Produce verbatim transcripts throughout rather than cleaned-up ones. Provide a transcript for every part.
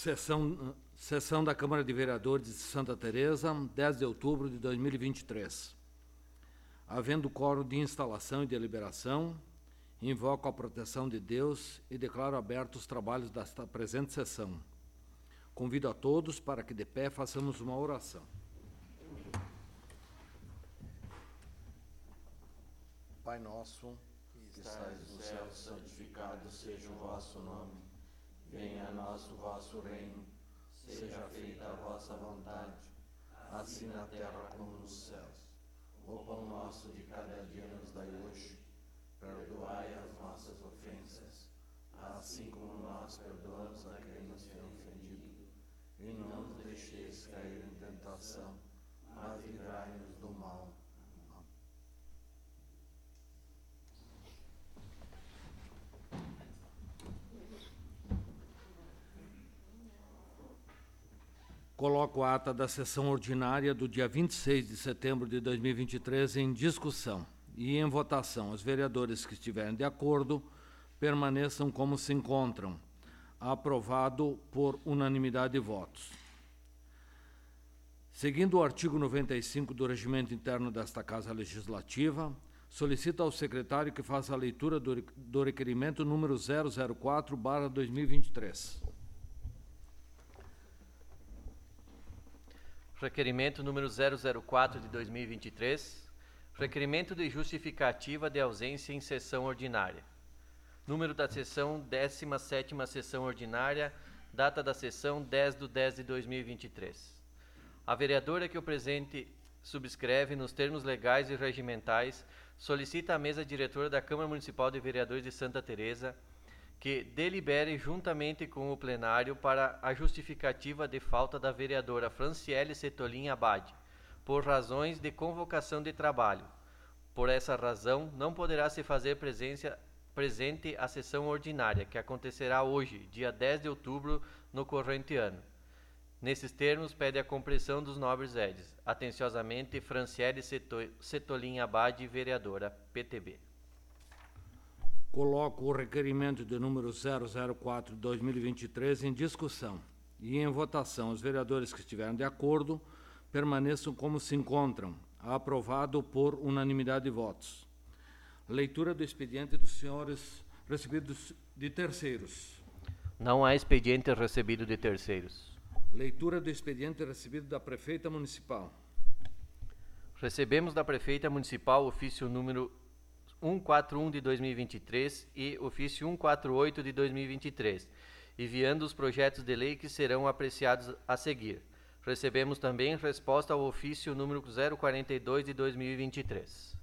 Sessão, sessão da Câmara de Vereadores de Santa Teresa, dez de outubro de dois mil e vinte e três. Havendo quórum de instalação e deliberação, invoco a proteção de Deus e declaro abertos os trabalhos desta presente sessão. Convido a todos para que de pé façamos uma oração. Pai nosso, que estais no céu, santificado seja o vosso nome. Venha a nós o vosso reino. Seja feita a vossa vontade, assim na terra como nos céus. O pão nosso de cada dia nos dai hoje. Perdoai as nossas ofensas, assim como nós perdoamos a quem nos tem ofendido. E não nos deixeis cair em tentação, mas livrai-nos do mal. Coloco a ata da sessão ordinária do dia vinte e seis de setembro de dois mil e vinte e três em discussão e em votação. Os vereadores que estiverem de acordo permaneçam como se encontram. Aprovado por unanimidade de votos. Seguindo o artigo noventa e cinco do Regimento Interno desta Casa Legislativa, solicito ao secretário que faça a leitura do, do requerimento número zero zero quatro barra dois mil e vinte e três. Requerimento número zero zero quatro de dois mil e vinte e três. Requerimento de justificativa de ausência em sessão ordinária. Número da sessão, décima sétima sessão ordinária, data da sessão dez de dez de dois mil e vinte e três. A vereadora que o presente subscreve nos termos legais e regimentais solicita à mesa diretora da Câmara Municipal de Vereadores de Santa Teresa que delibere juntamente com o plenário para a justificativa de falta da vereadora Franciele Setolin Abade, por razões de convocação de trabalho. Por essa razão, não poderá se fazer presença presente a sessão ordinária, que acontecerá hoje, dia dez de outubro, no corrente ano. Nesses termos, pede a compreensão dos nobres edis. Atenciosamente, Franciele Setolin Abade, vereadora, P T B. Coloco o requerimento de número zero zero quatro de dois mil e vinte e três em discussão e em votação. Os vereadores que estiverem de acordo permaneçam como se encontram. Aprovado por unanimidade de votos. Leitura do expediente dos senhores recebidos de terceiros. Não há expediente recebido de terceiros. Leitura do expediente recebido da prefeita municipal. Recebemos da prefeita municipal ofício número cento e quarenta e um de dois mil e vinte e três e ofício cento e quarenta e oito de dois mil e vinte e três, enviando os projetos de lei que serão apreciados a seguir. Recebemos também resposta ao ofício número zero quarenta e dois de dois mil e vinte e três.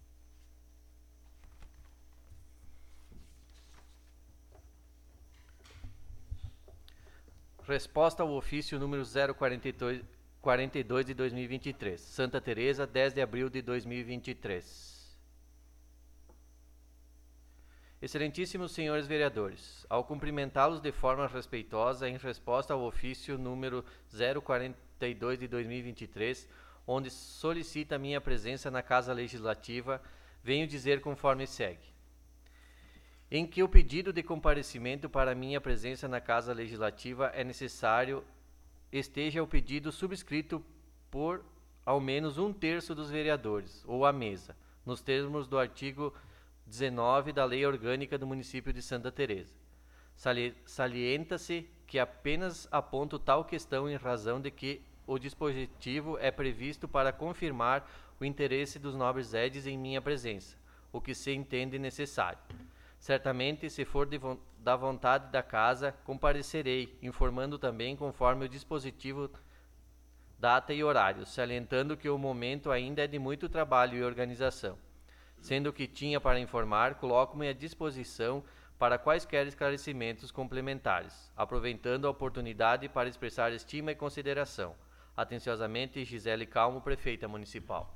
Resposta ao ofício número zero quarenta e dois de dois mil e vinte e três. Santa Teresa, dez de abril de dois mil e vinte e três. Excelentíssimos senhores vereadores, ao cumprimentá-los de forma respeitosa em resposta ao ofício número zero quarenta e dois de dois mil e vinte e três, onde solicita minha presença na Casa Legislativa, venho dizer conforme segue. Em que o pedido de comparecimento para minha presença na Casa Legislativa é necessário esteja o pedido subscrito por ao menos um terço dos vereadores, ou a mesa, nos termos do artigo dezenove da Lei Orgânica do Município de Santa Teresa. Sali- Salienta-se que apenas aponto tal questão em razão de que o dispositivo é previsto para confirmar o interesse dos nobres edis em minha presença, o que se entende necessário. Certamente, se for de vo- da vontade da Casa, comparecerei, informando também conforme o dispositivo, data e horário, salientando que o momento ainda é de muito trabalho e organização. Sendo o que tinha para informar, coloco-me à disposição para quaisquer esclarecimentos complementares, aproveitando a oportunidade para expressar estima e consideração. Atenciosamente, Gisele Calmo, prefeita municipal.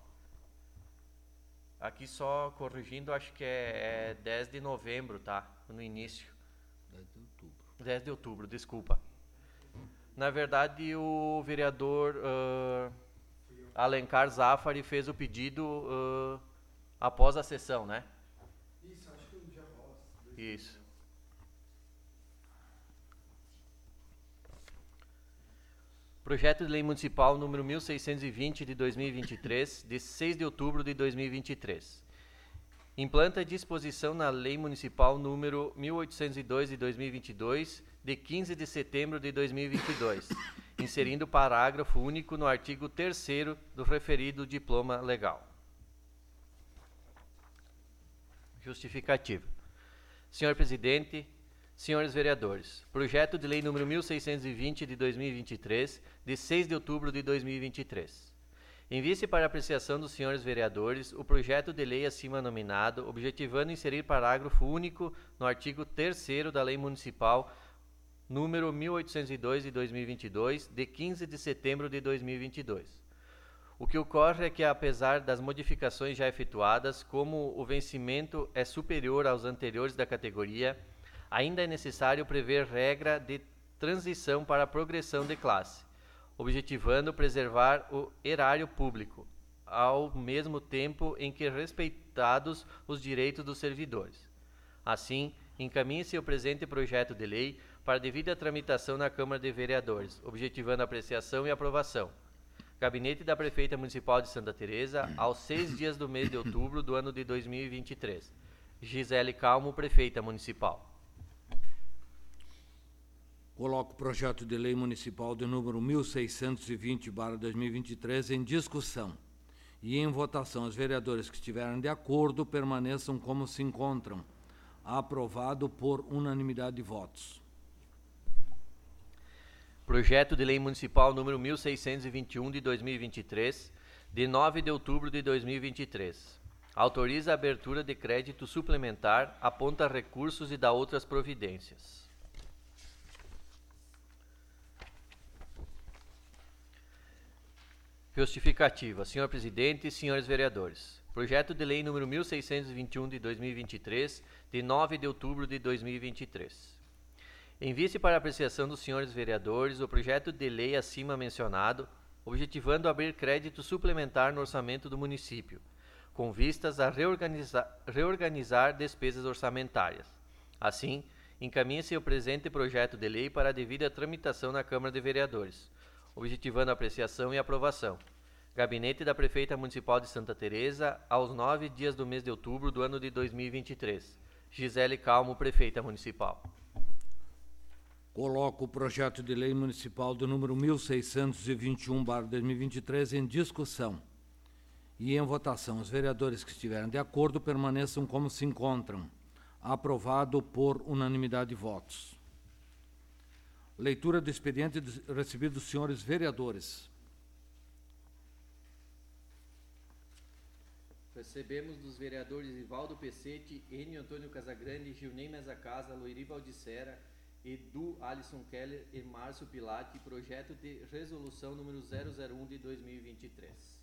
Aqui só corrigindo, acho que é, é dez de novembro, tá? No início. dez de outubro. dez de outubro, desculpa. Na verdade, o vereador uh, Alencar Zafari fez o pedido uh, após a sessão, né? Isso, acho que um dia após. Isso. Projeto de Lei Municipal número mil seiscentos e vinte de dois mil e vinte e três, de seis de outubro de dois mil e vinte e três. Implanta disposição na Lei Municipal número mil oitocentos e dois de dois mil e vinte e dois, de quinze de setembro de dois mil e vinte e dois, inserindo parágrafo único no artigo terceiro do referido diploma legal. Justificativa. Senhor Presidente, senhores vereadores, projeto de lei número mil seiscentos e vinte de dois mil e vinte e três, de seis de outubro de dois mil e vinte e três. Envie-se para apreciação dos senhores vereadores o projeto de lei acima nominado, objetivando inserir parágrafo único no artigo terceiro da Lei Municipal número mil oitocentos e dois de dois mil e vinte e dois, de quinze de setembro de dois mil e vinte e dois. O que ocorre é que, apesar das modificações já efetuadas, como o vencimento é superior aos anteriores da categoria, ainda é necessário prever regra de transição para a progressão de classe, objetivando preservar o erário público, ao mesmo tempo em que respeitados os direitos dos servidores. Assim, encaminhe-se o presente projeto de lei para devida tramitação na Câmara de Vereadores, objetivando a apreciação e aprovação. Gabinete da Prefeita Municipal de Santa Teresa, aos seis dias do mês de outubro do ano de dois mil e vinte e três. Gisele Calmo, Prefeita Municipal. Coloco o projeto de lei municipal de número mil seiscentos e vinte barra dois mil e vinte e três em discussão e em votação. Os vereadores que estiverem de acordo permaneçam como se encontram. Aprovado por unanimidade de votos. Projeto de lei municipal número mil seiscentos e vinte e um de dois mil e vinte e três, de nove de outubro de dois mil e vinte e três. Autoriza a abertura de crédito suplementar, aponta recursos e dá outras providências. Justificativa. Senhor Presidente e senhores vereadores. Projeto de lei número mil seiscentos e vinte e um de dois mil e vinte e três, de nove de outubro de dois mil e vinte e três. Envie-se para apreciação dos senhores vereadores o projeto de lei acima mencionado, objetivando abrir crédito suplementar no orçamento do município, com vistas a reorganizar, reorganizar despesas orçamentárias. Assim, encaminhe-se o presente projeto de lei para a devida tramitação na Câmara de Vereadores, objetivando a apreciação e aprovação. Gabinete da Prefeita Municipal de Santa Teresa, aos nove dias do mês de outubro do ano de dois mil e vinte e três. Gisele Calmo, Prefeita Municipal. Coloco o projeto de lei municipal do número mil seiscentos e vinte e um barra dois mil e vinte e três em discussão e em votação. Os vereadores que estiverem de acordo permaneçam como se encontram. Aprovado por unanimidade de votos. Leitura do expediente recebido dos senhores vereadores. Recebemos dos vereadores Ivaldo Pecete, Enio Antônio Casagrande, Gilney Mesacasa, Loiri Valdicera, Edu Alisson Keller e Márcio Pilati, projeto de resolução número zero zero um de dois mil e vinte e três.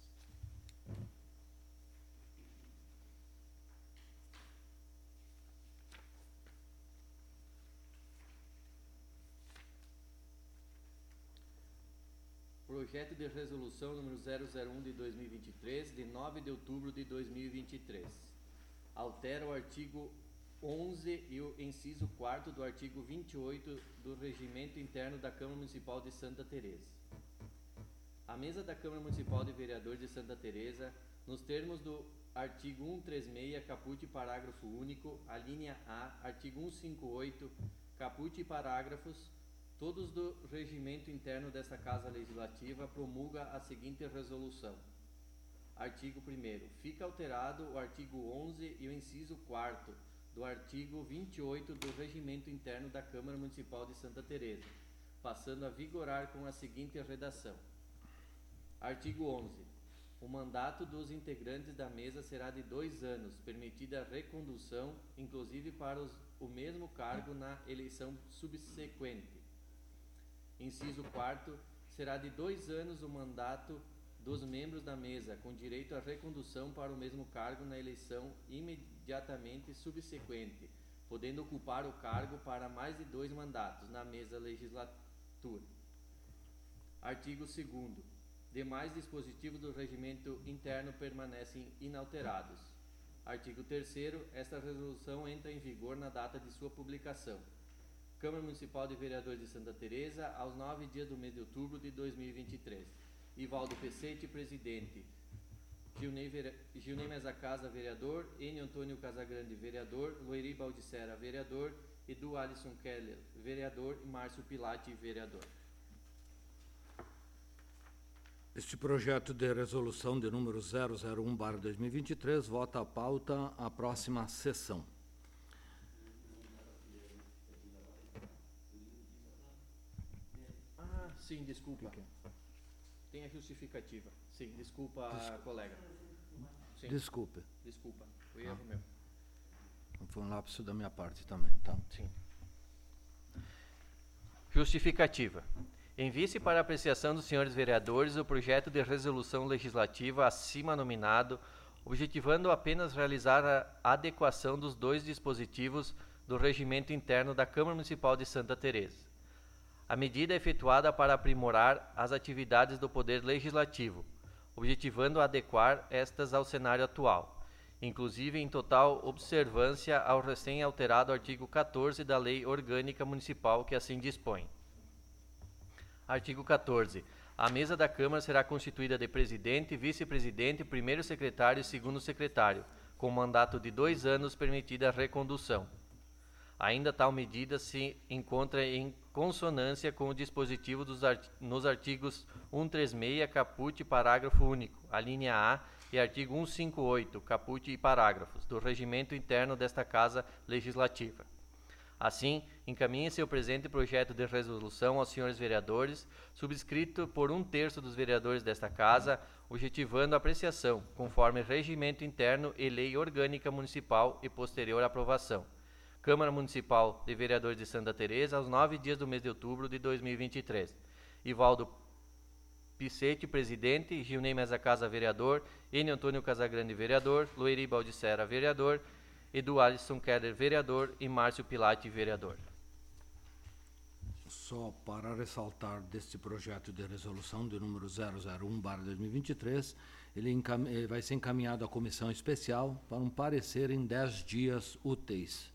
Projeto de resolução número zero zero um de dois mil e vinte e três, de nove de outubro de dois mil e vinte e três. Altera o artigo onze e o inciso quarto do artigo vinte e oito do Regimento Interno da Câmara Municipal de Santa Teresa. A mesa da Câmara Municipal de Vereadores de Santa Teresa, nos termos do artigo cento e trinta e seis, caput parágrafo único, a linha A, artigo cento e cinquenta e oito, caput e parágrafos, todos do regimento interno desta Casa Legislativa, promulga a seguinte resolução. Artigo primeiro. Fica alterado o artigo onze e o inciso quarto do artigo vinte e oito do Regimento Interno da Câmara Municipal de Santa Teresa, passando a vigorar com a seguinte redação. Artigo onze. O mandato dos integrantes da mesa será de dois anos, permitida a recondução, inclusive para os, o mesmo cargo na eleição subsequente. Inciso quarto. Será de dois anos o mandato dos membros da mesa, com direito à recondução para o mesmo cargo na eleição imediatamente subsequente, podendo ocupar o cargo para mais de dois mandatos na mesa legislatura. Artigo segundo. Demais dispositivos do regimento interno permanecem inalterados. Artigo terceiro. Esta resolução entra em vigor na data de sua publicação. Câmara Municipal de Vereadores de Santa Teresa, aos nove dias do mês de outubro de dois mil e vinte e três. Ivaldo Pecete, presidente. Gilney, Vere... Gilney Mezacasa, vereador. Enio Antônio Casagrande, vereador. Loiri Baldissera, vereador. Edu Alisson Keller, vereador. E Márcio Pilati, vereador. Este projeto de resolução de número zero zero um barra dois mil e vinte e três vota a pauta à próxima sessão. Ah, sim, desculpa. Tem a justificativa. Sim, desculpa, desculpa. colega. Sim. Desculpe. Desculpa, foi erro ah. meu. Foi um lapso da minha parte também, tá? Sim. Justificativa. Envie-se para apreciação dos senhores vereadores o projeto de resolução legislativa acima nominado, objetivando apenas realizar a adequação dos dois dispositivos do regimento interno da Câmara Municipal de Santa Teresa. A medida é efetuada para aprimorar as atividades do Poder Legislativo, objetivando adequar estas ao cenário atual, inclusive em total observância ao recém-alterado artigo quatorze da Lei Orgânica Municipal, que assim dispõe. Artigo quatorze. A mesa da Câmara será constituída de presidente, vice-presidente, primeiro secretário e segundo secretário, com mandato de dois anos, permitida a recondução. Ainda tal medida se encontra em consonância com o dispositivo dos art... nos artigos cento e trinta e seis, caput, parágrafo único, a linha A, e artigo cento e cinquenta e oito, caput e parágrafos, do regimento interno desta Casa Legislativa. Assim, encaminhe-se o presente projeto de resolução aos senhores vereadores, subscrito por um terço dos vereadores desta Casa, objetivando a apreciação, conforme regimento interno e lei orgânica municipal e posterior aprovação. Câmara Municipal de Vereadores de Santa Teresa, aos nove dias do mês de outubro de dois mil e vinte e três. Ivaldo Picete, presidente. Gilney Mezacasa, vereador. Enio Antônio Casagrande, vereador. Loiri Baldissera, vereador. Edu Alisson Keller, vereador. E Márcio Pilati, vereador. Só para ressaltar deste projeto de resolução de número zero zero um barra dois mil e vinte e três, ele, encam- ele vai ser encaminhado à comissão especial para um parecer em dez dias úteis.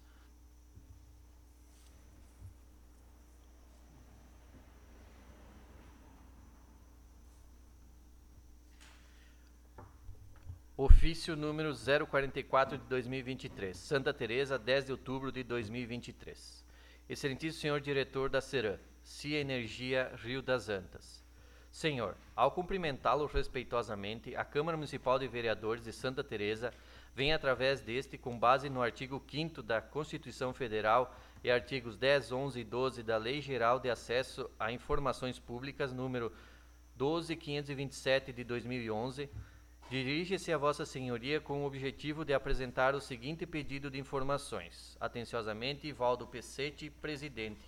Ofício número zero quarenta e quatro de dois mil e vinte e três, Santa Teresa, dez de outubro de dois mil e vinte e três. Excelentíssimo senhor diretor da Ceram, C I A Energia Rio das Antas. Senhor, ao cumprimentá-lo respeitosamente, a Câmara Municipal de Vereadores de Santa Teresa vem através deste, com base no artigo quinto da Constituição Federal e artigos dez, onze e doze da Lei Geral de Acesso a Informações Públicas, número doze mil quinhentos e vinte e sete de dois mil e onze, dirige-se a Vossa Senhoria com o objetivo de apresentar o seguinte pedido de informações. Atenciosamente, Ivaldo Pecete, presidente.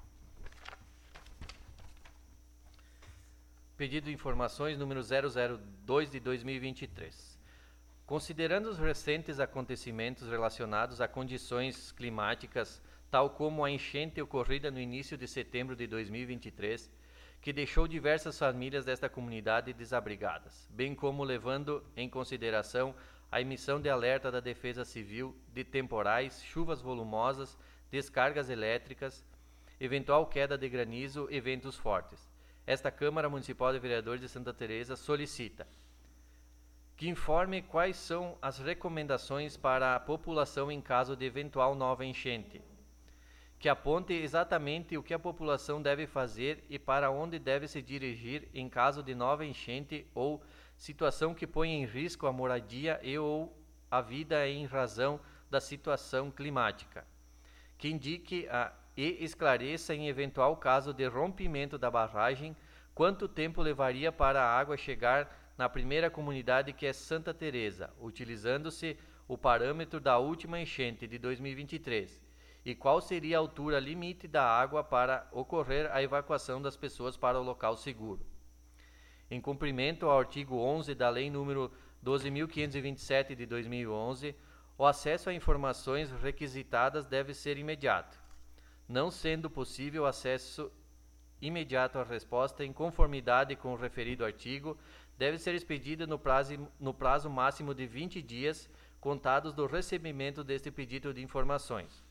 Pedido de informações número zero zero dois de dois mil e vinte e três. Considerando os recentes acontecimentos relacionados a condições climáticas, tal como a enchente ocorrida no início de setembro de dois mil e vinte e três, que deixou diversas famílias desta comunidade desabrigadas, bem como levando em consideração a emissão de alerta da Defesa Civil de temporais, chuvas volumosas, descargas elétricas, eventual queda de granizo e ventos fortes. Esta Câmara Municipal de Vereadores de Santa Teresa solicita que informe quais são as recomendações para a população em caso de eventual nova enchente, que aponte exatamente o que a população deve fazer e para onde deve se dirigir em caso de nova enchente ou situação que ponha em risco a moradia e ou a vida em razão da situação climática, que indique a, e esclareça em eventual caso de rompimento da barragem quanto tempo levaria para a água chegar na primeira comunidade, que é Santa Teresa, utilizando-se o parâmetro da última enchente de dois mil e vinte e três, e qual seria a altura limite da água para ocorrer a evacuação das pessoas para o local seguro. Em cumprimento ao artigo onze da Lei número doze mil quinhentos e vinte e sete de dois mil e onze, o acesso a informações requisitadas deve ser imediato. Não sendo possível acesso imediato à resposta em conformidade com o referido artigo, deve ser expedida no prazo, no prazo máximo de vinte dias, contados do recebimento deste pedido de informações.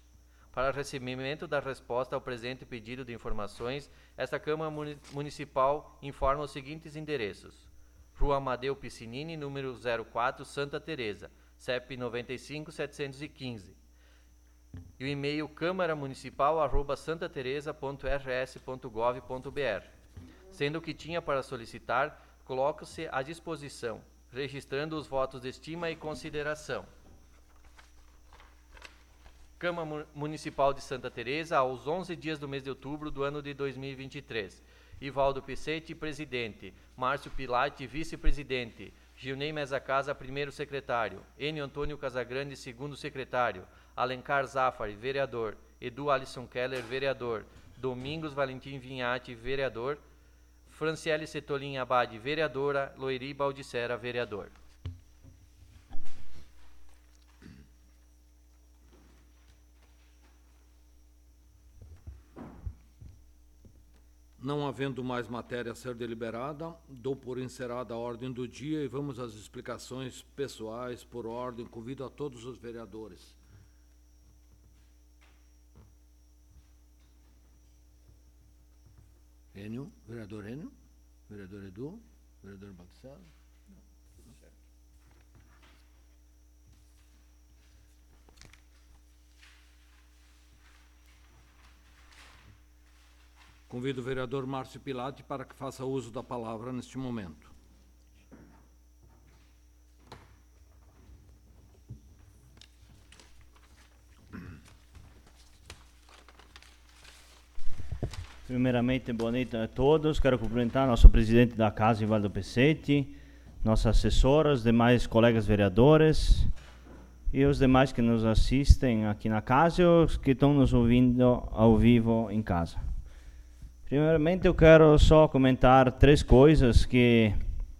Para recebimento da resposta ao presente pedido de informações, esta Câmara Municipal informa os seguintes endereços: Rua Amadeu Piscinini, número zero quatro, Santa Teresa, C E P noventa e cinco, setecentos e quinze. E o e-mail câmara municipal arroba santateresa ponto r s ponto gov ponto b r. Sendo o que tinha para solicitar, coloca-se à disposição, registrando os votos de estima e consideração. Câmara Municipal de Santa Teresa, aos onze dias do mês de outubro do ano de dois mil e vinte e três. Ivaldo Picete, presidente. Márcio Pilati, vice-presidente. Gilney Mesa Casa, primeiro secretário. Enio Antônio Casagrande, segundo secretário. Alencar Zafari, vereador. Edu Alisson Keller, vereador. Domingos Valentim Vinhati, vereador. Franciele Setolin Abade, vereadora. Loiri Baldissera, vereador. Não havendo mais matéria a ser deliberada, dou por encerrada a ordem do dia e vamos às explicações pessoais por ordem. Convido a todos os vereadores. Enio, vereador Enio, vereador Edu, vereador Baldissera. Convido o vereador Márcio Pilati para que faça uso da palavra neste momento. Primeiramente, boa noite a todos. Quero cumprimentar nosso presidente da Casa, Ivaldo Picete, nossa assessora, os demais colegas vereadores e os demais que nos assistem aqui na casa e os que estão nos ouvindo ao vivo em casa. Primeiramente, eu quero só comentar três coisas que,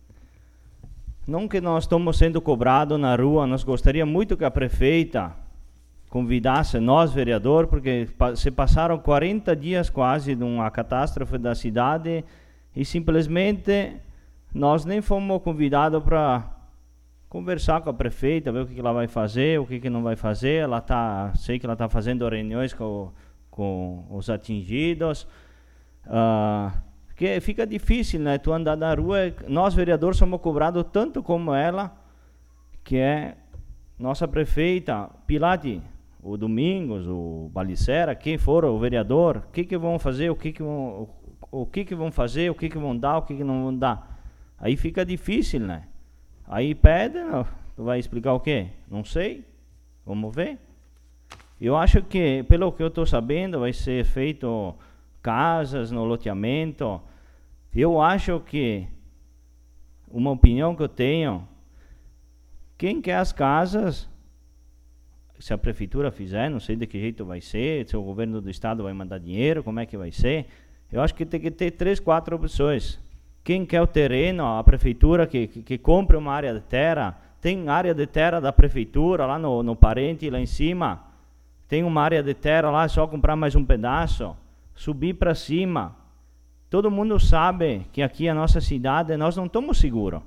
não que nós estamos sendo cobrados na rua, nós gostaríamos muito que a prefeita convidasse nós, vereador, porque se passaram quarenta dias quase de uma catástrofe da cidade e simplesmente nós nem fomos convidados para conversar com a prefeita, ver o que ela vai fazer, o que não vai fazer. Ela tá, sei que ela está fazendo reuniões com, com os atingidos. Uh, que fica difícil, né? Tu andar na rua, nós vereadores somos cobrados tanto como ela, que é nossa prefeita, Pilati, o Domingos, o Baldissera, quem for o vereador, o que que vão fazer, o que que vão, o, o que que vão fazer, o que que vão dar, o que que não vão dar. Aí fica difícil, né? Aí pede, tu vai explicar o quê? Não sei, vamos ver. Eu acho que, pelo que eu estou sabendo, vai ser feito casas no loteamento. Eu acho que, uma opinião que eu tenho, quem quer as casas, se a prefeitura fizer, não sei de que jeito vai ser, se o governo do estado vai mandar dinheiro, como é que vai ser, eu acho que tem que ter três, quatro opções. Quem quer o terreno, a prefeitura que, que, que compre uma área de terra, tem área de terra da prefeitura lá no, no parente, lá em cima, tem uma área de terra lá, é só comprar mais um pedaço, subir para cima. Todo mundo sabe que aqui a nossa cidade, nós não estamos seguros.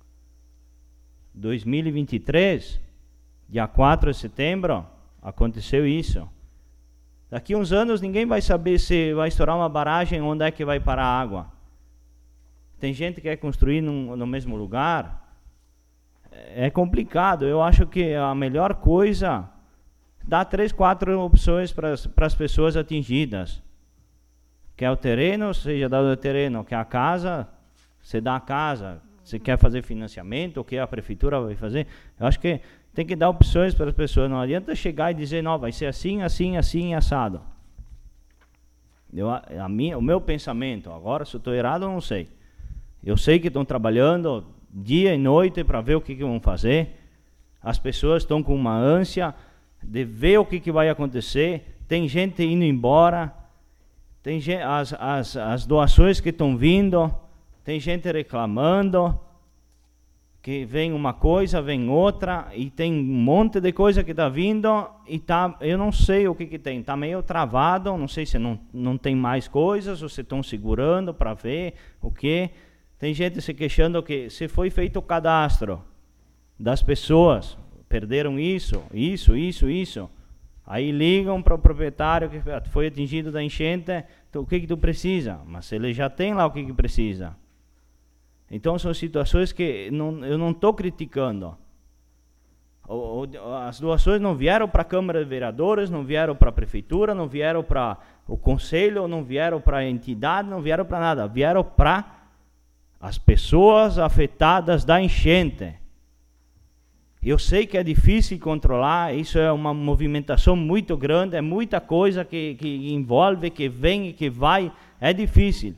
dois mil e vinte e três, dia quatro de setembro, aconteceu isso. Daqui uns anos ninguém vai saber se vai estourar uma barragem, onde é que vai parar a água. Tem gente que quer construir num, no mesmo lugar. É complicado. Eu acho que a melhor coisa, dá três, quatro opções para as pessoas atingidas. Quer o terreno, seja dado o terreno. Quer a casa, você dá a casa. Se quer fazer financiamento, o que a prefeitura vai fazer. Eu acho que tem que dar opções para as pessoas. Não adianta chegar e dizer, não, vai ser assim, assim, assim, assado. Eu, a minha, o meu pensamento, agora se eu estou errado, eu não sei. Eu sei que estão trabalhando dia e noite para ver o que, que vão fazer. As pessoas estão com uma ânsia de ver o que, que vai acontecer. Tem gente indo embora. Tem gente, as, as, as doações que estão vindo. Tem gente reclamando que vem uma coisa, vem outra, e tem um monte de coisa que está vindo, e tá, eu não sei o que, que tem, está meio travado, não sei se não, não tem mais coisas, ou se estão segurando para ver o que. Tem gente se queixando que se foi feito o cadastro das pessoas, perderam isso, isso, isso, isso. Aí ligam para o proprietário que foi atingido da enchente, então, o que que tu precisa? Mas ele já tem lá o que que precisa. Então são situações que não, eu não estou criticando. O, o, as doações não vieram para a Câmara de Vereadores, não vieram para a Prefeitura, não vieram para o Conselho, não vieram para a entidade, não vieram para nada. Vieram para as pessoas afetadas da enchente. Eu sei que é difícil controlar, isso é uma movimentação muito grande, é muita coisa que, que envolve, que vem e que vai, é difícil.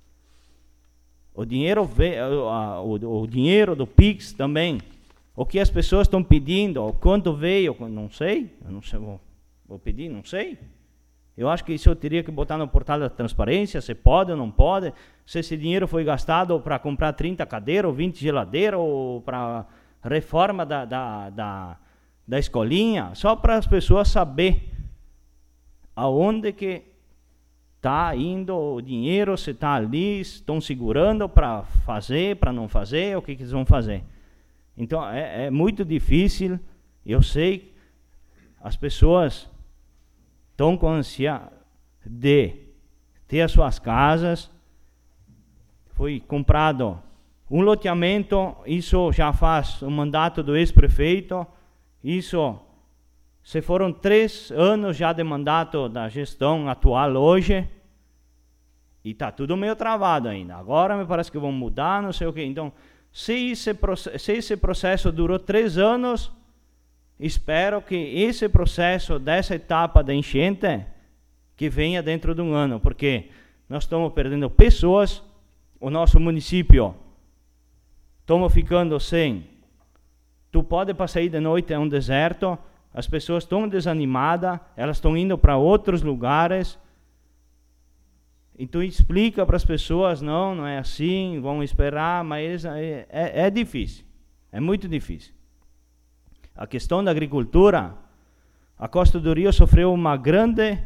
O dinheiro, o, o, o dinheiro do Pix também, o que as pessoas estão pedindo, o quanto veio, não sei, eu não sei, vou, vou pedir, não sei. Eu acho que isso eu teria que botar no portal da transparência, se pode ou não pode, se esse dinheiro foi gastado para comprar trinta cadeiras, ou vinte geladeiras, ou para reforma da, da, da, da escolinha, só para as pessoas saber aonde que está indo o dinheiro, se está ali, estão segurando para fazer, para não fazer, o que, que eles vão fazer. Então é, é muito difícil, eu sei, as pessoas estão com ânsia de ter as suas casas, foi comprado um loteamento, isso já faz o mandato do ex-prefeito, isso, se foram três anos já de mandato da gestão atual hoje, e está tudo meio travado ainda. Agora me parece que vão mudar, não sei o quê. Então, se esse, se esse processo durou três anos, espero que esse processo dessa etapa da enchente que venha dentro de um ano, porque nós estamos perdendo pessoas, o nosso município estamos ficando sem. Tu pode passar aí de noite, é um deserto, as pessoas estão desanimadas, elas estão indo para outros lugares. Então explica para as pessoas, não, não é assim, vão esperar, mas é, é, é difícil, é muito difícil. A questão da agricultura, a Costa do Rio sofreu uma grande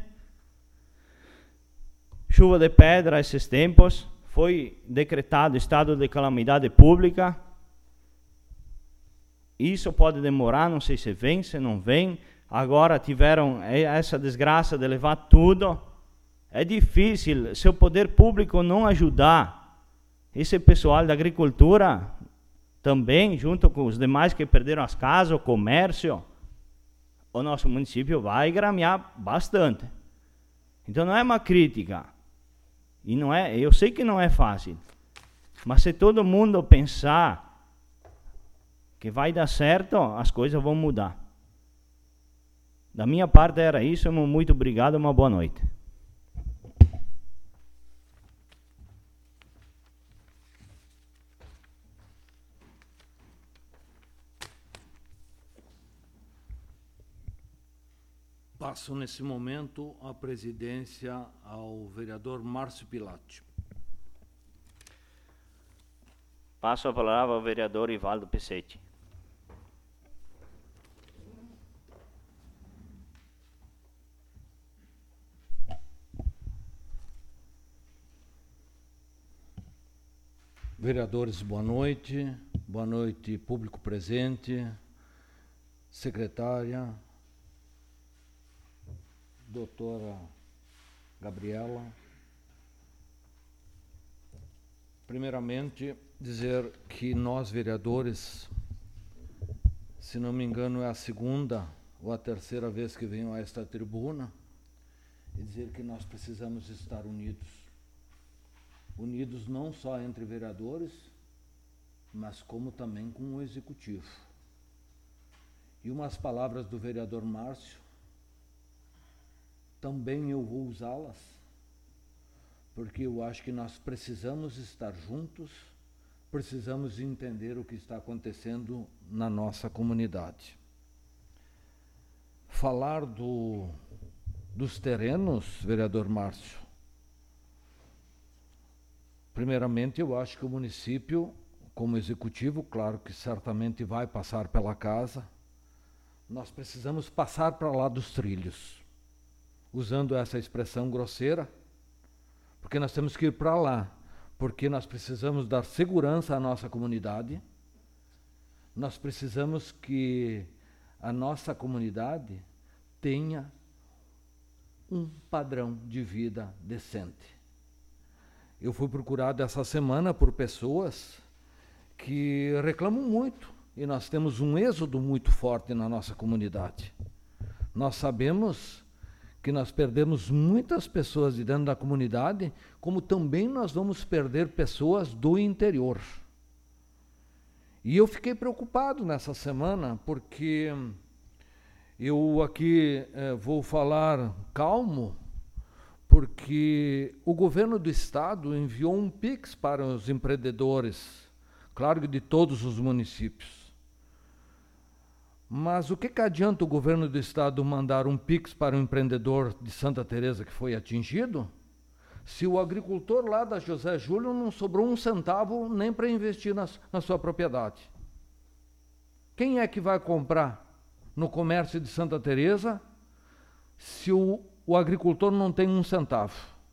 chuva de pedra esses tempos, foi decretado estado de calamidade pública. Isso pode demorar, não sei se vem, se não vem. Agora tiveram essa desgraça de levar tudo. É difícil, se o poder público não ajudar esse pessoal da agricultura, também, junto com os demais que perderam as casas, o comércio, o nosso município vai gramear bastante. Então não é uma crítica. E não é, eu sei que não é fácil, mas se todo mundo pensar que vai dar certo, as coisas vão mudar. Da minha parte era isso, muito obrigado, uma boa noite. Passo nesse momento a presidência ao vereador Márcio Pilati. Passo a palavra ao vereador Ivaldo Pecete. Vereadores, boa noite. Boa noite, público presente, secretária, doutora Gabriela. Primeiramente, dizer que nós, vereadores, se não me engano, é a segunda ou a terceira vez que venho a esta tribuna, e dizer que nós precisamos estar unidos. Unidos não só entre vereadores, mas como também com o Executivo. E umas palavras do vereador Márcio, também eu vou usá-las, porque eu acho que nós precisamos estar juntos, precisamos entender o que está acontecendo na nossa comunidade. Falar do, dos terrenos, vereador Márcio, primeiramente eu acho que o município, como executivo, claro que certamente vai passar pela casa, nós precisamos passar para lá dos trilhos. Usando essa expressão grosseira, porque nós temos que ir para lá, porque nós precisamos dar segurança à nossa comunidade, nós precisamos que a nossa comunidade tenha um padrão de vida decente. Eu fui procurado essa semana por pessoas que reclamam muito, e nós temos um êxodo muito forte na nossa comunidade. Nós sabemos que nós perdemos muitas pessoas de dentro da comunidade, como também nós vamos perder pessoas do interior. E eu fiquei preocupado nessa semana, porque eu aqui eh, vou falar calmo, porque o governo do estado enviou um Pix para os empreendedores, claro que de todos os municípios. Mas o que, que adianta o governo do estado mandar um Pix para um empreendedor de Santa Teresa que foi atingido, se o agricultor lá da José Júlio não sobrou um centavo nem para investir na, na sua propriedade? Quem é que vai comprar no comércio de Santa Teresa se o, o agricultor não tem um centavo?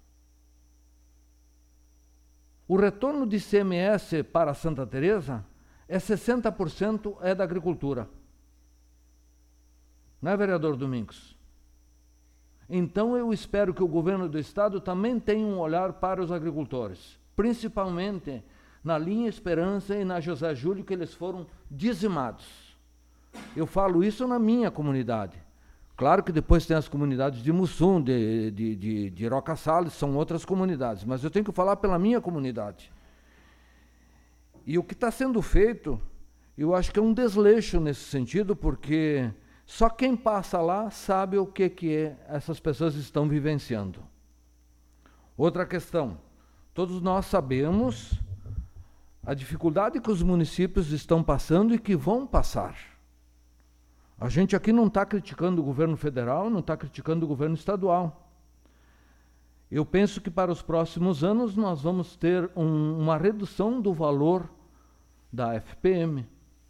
O retorno de I C M S para Santa Teresa é sessenta por cento é da agricultura. Não é, vereador Domingos? Então eu espero que o governo do estado também tenha um olhar para os agricultores, principalmente na linha Esperança e na José Júlio, que eles foram dizimados. Eu falo isso na minha comunidade. Claro que depois tem as comunidades de Mussum, de, de, de, de Roca Salles, são outras comunidades, mas eu tenho que falar pela minha comunidade. E o que está sendo feito, eu acho que é um desleixo nesse sentido, porque só quem passa lá sabe o que, que é, essas pessoas estão vivenciando. Outra questão, todos nós sabemos a dificuldade que os municípios estão passando e que vão passar. A gente aqui não está criticando o governo federal, não está criticando o governo estadual. Eu penso que para os próximos anos nós vamos ter um, uma redução do valor da F P M.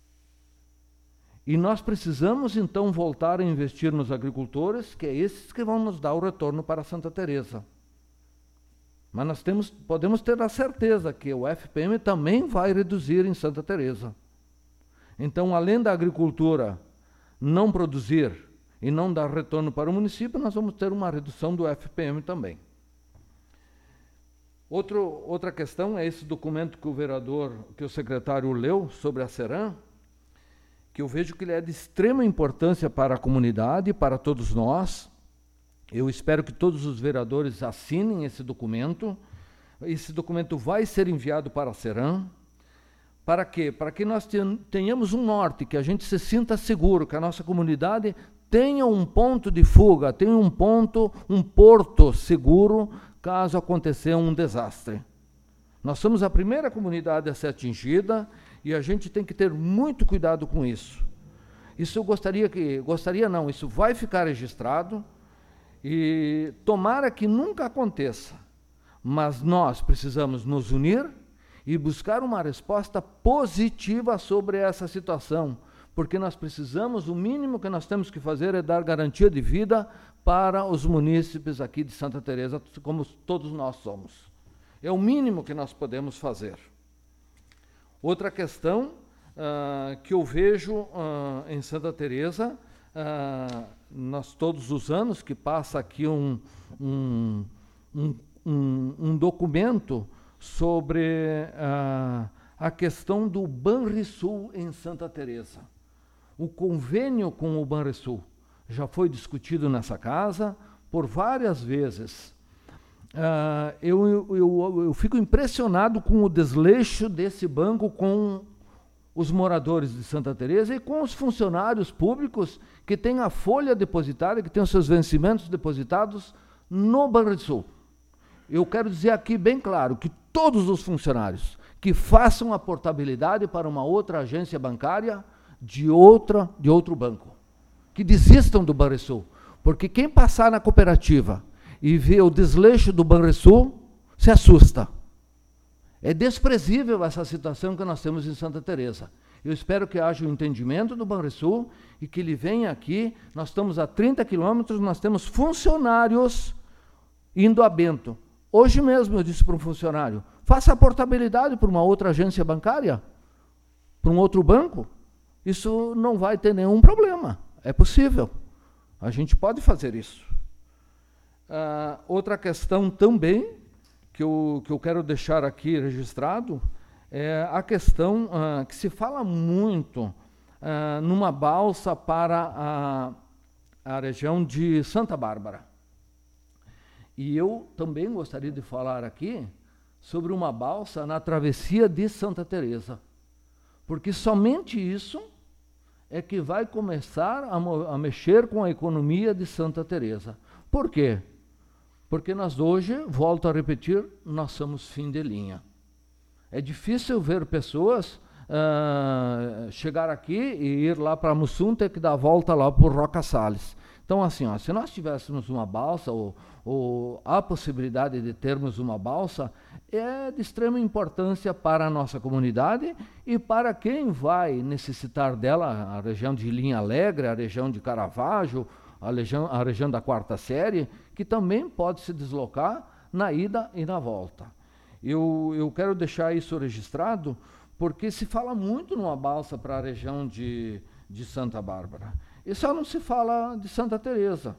E nós precisamos, então, voltar a investir nos agricultores, que é esses que vão nos dar o retorno para Santa Teresa. Mas nós temos, podemos ter a certeza que o F P M também vai reduzir em Santa Teresa. Então, além da agricultura não produzir e não dar retorno para o município, nós vamos ter uma redução do F P M também. Outro, outra questão é esse documento que o vereador, que o secretário leu sobre a Seram, que eu vejo que ele é de extrema importância para a comunidade, para todos nós. Eu espero que todos os vereadores assinem esse documento. Esse documento vai ser enviado para a Seram. Para quê? Para que nós tenhamos um norte, que a gente se sinta seguro, que a nossa comunidade tenha um ponto de fuga, tenha um ponto, um porto seguro, caso acontecer um desastre. Nós somos a primeira comunidade a ser atingida e a gente tem que ter muito cuidado com isso. Isso eu gostaria que, gostaria não, isso vai ficar registrado e tomara que nunca aconteça, mas nós precisamos nos unir e buscar uma resposta positiva sobre essa situação, porque nós precisamos, o mínimo que nós temos que fazer é dar garantia de vida para os munícipes aqui de Santa Teresa, como todos nós somos. É o mínimo que nós podemos fazer. Outra questão uh, que eu vejo uh, em Santa Teresa, uh, nós todos os anos que passa aqui um, um, um, um, um documento sobre uh, a questão do Banrisul em Santa Teresa. O convênio com o Banrisul já foi discutido nessa casa por várias vezes. Uh, eu, eu, eu, eu fico impressionado com o desleixo desse banco com os moradores de Santa Teresa e com os funcionários públicos que têm a folha depositada, que têm os seus vencimentos depositados no Banrisul. Eu quero dizer aqui bem claro que todos os funcionários que façam a portabilidade para uma outra agência bancária de, outra, de outro banco, que desistam do Banrisul, porque quem passar na cooperativa e vê o desleixo do Banrisul, se assusta. É desprezível essa situação que nós temos em Santa Teresa. Eu espero que haja um entendimento do Banrisul e que ele venha aqui. Nós estamos a trinta quilômetros, nós temos funcionários indo a Bento. Hoje mesmo eu disse para um funcionário, faça a portabilidade para uma outra agência bancária, para um outro banco. Isso não vai ter nenhum problema, é possível. A gente pode fazer isso. Uh, outra questão também que eu, que eu quero deixar aqui registrado é a questão uh, que se fala muito uh, numa balsa para a, a região de Santa Bárbara. E eu também gostaria de falar aqui sobre uma balsa na travessia de Santa Teresa, porque somente isso é que vai começar a, a mexer com a economia de Santa Teresa. Por quê? Porque nós hoje, volto a repetir, nós somos fim de linha. É difícil ver pessoas uh, chegar aqui e ir lá para Mussum, ter que dar a volta lá por Roca Salles. Então, assim, ó, se nós tivéssemos uma balsa, ou, ou a possibilidade de termos uma balsa, é de extrema importância para a nossa comunidade e para quem vai necessitar dela, a região de Linha Alegre, a região de Caravaggio, a região, a região da quarta série, que também pode se deslocar na ida e na volta. Eu, eu quero deixar isso registrado, porque se fala muito numa balsa para a região de, de Santa Bárbara. E só não se fala de Santa Teresa.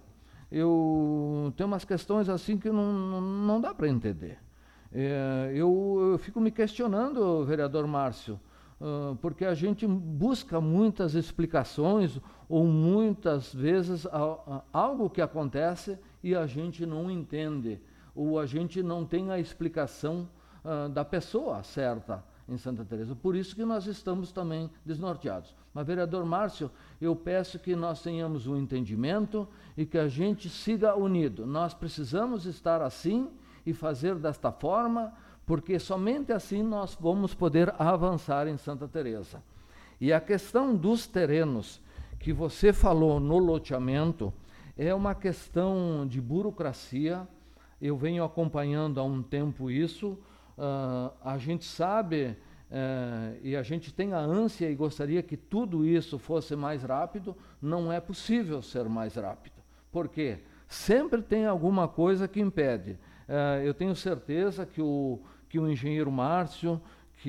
Eu tenho umas questões assim que não, não, não dá para entender. É, eu, eu fico me questionando, vereador Márcio, uh, porque a gente busca muitas explicações ou muitas vezes a, a, algo que acontece e a gente não entende, ou a gente não tem a explicação uh, da pessoa certa em Santa Teresa. Por isso que nós estamos também desnorteados. Mas, vereador Márcio, eu peço que nós tenhamos um entendimento e que a gente siga unido. Nós precisamos estar assim e fazer desta forma, porque somente assim nós vamos poder avançar em Santa Teresa. E a questão dos terrenos que você falou no loteamento é uma questão de burocracia. Eu venho acompanhando há um tempo isso. Uh, a gente sabe uh, e a gente tem a ânsia e gostaria que tudo isso fosse mais rápido. Não é possível ser mais rápido. Por quê? Sempre tem alguma coisa que impede. Uh, eu tenho certeza que o, que o engenheiro Márcio,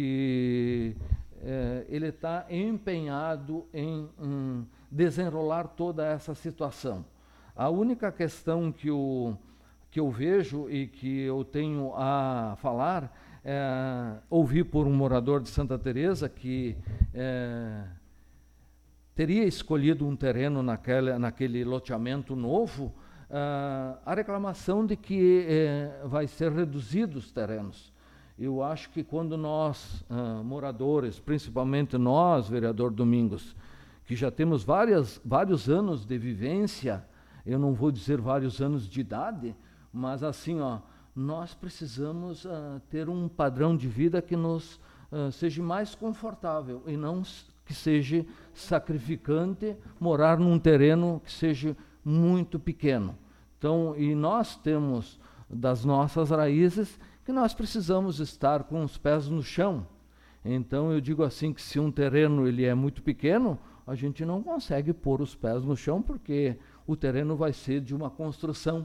que uh, ele está empenhado em um, desenrolar toda essa situação. A única questão que o que eu vejo e que eu tenho a falar, é, ouvi por um morador de Santa Teresa que é, teria escolhido um terreno naquele, naquele loteamento novo, é, a reclamação de que é, vai ser reduzido os terrenos. Eu acho que quando nós, é, moradores, principalmente nós, vereador Domingos, que já temos várias, vários anos de vivência, eu não vou dizer vários anos de idade, mas assim, ó, nós precisamos uh, ter um padrão de vida que nos uh, seja mais confortável e não que seja sacrificante morar num terreno que seja muito pequeno. Então, e nós temos das nossas raízes que nós precisamos estar com os pés no chão. Então, eu digo assim que se um terreno ele é muito pequeno, a gente não consegue pôr os pés no chão porque o terreno vai ser de uma construção.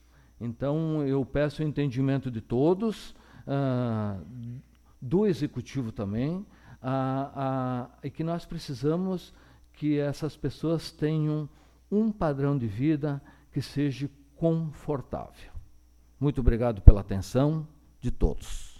Então, eu peço o entendimento de todos, uh, do Executivo também, uh, uh, e que nós precisamos que essas pessoas tenham um padrão de vida que seja confortável. Muito obrigado pela atenção de todos.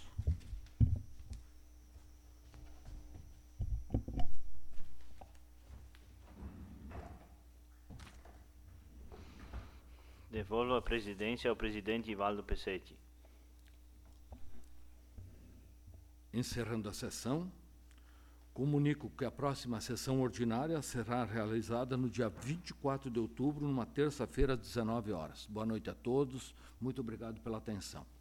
Devolvo a presidência ao presidente Ivaldo Peccetti. Encerrando a sessão, comunico que a próxima sessão ordinária será realizada no dia vinte e quatro de outubro, numa terça-feira, às dezenove horas. Boa noite a todos, muito obrigado pela atenção.